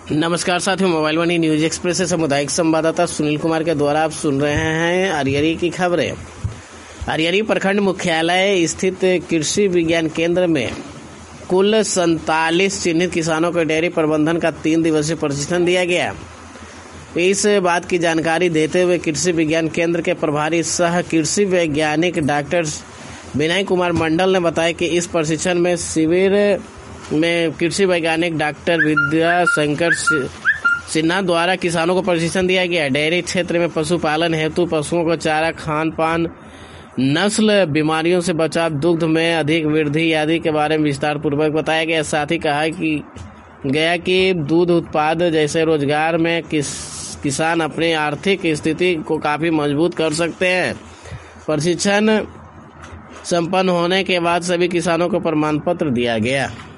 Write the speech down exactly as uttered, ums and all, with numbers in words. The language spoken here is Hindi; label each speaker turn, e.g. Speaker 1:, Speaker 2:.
Speaker 1: नमस्कार साथियों, मोबाइल वाणी न्यूज एक्सप्रेस से सामुदायिक संवाददाता सुनील कुमार के द्वारा आप सुन रहे हैं अरियरी की खबरें। अरियरी प्रखंड मुख्यालय स्थित कृषि विज्ञान केंद्र में कुल सैंतालीस चिन्हित किसानों को डेयरी प्रबंधन का तीन दिवसीय प्रशिक्षण दिया गया। इस बात की जानकारी देते हुए कृषि विज्ञान केंद्र के प्रभारी सह कृषि वैज्ञानिक डॉक्टर विनय कुमार मंडल ने बताया कि इस प्रशिक्षण में शिविर में कृषि वैज्ञानिक डॉक्टर विद्या शंकर सिन्हा द्वारा किसानों को प्रशिक्षण दिया गया। डेयरी क्षेत्र में पशुपालन हेतु पशुओं को चारा, खान पान, नस्ल, बीमारियों से बचाव, दुग्ध में अधिक वृद्धि आदि के बारे में विस्तार पूर्वक बताया गया। साथ ही कहा कि गया कि दूध उत्पाद जैसे रोजगार में किस किसान अपनी आर्थिक स्थिति को काफी मजबूत कर सकते हैं। प्रशिक्षण संपन्न होने के बाद सभी किसानों को प्रमाण पत्र दिया गया।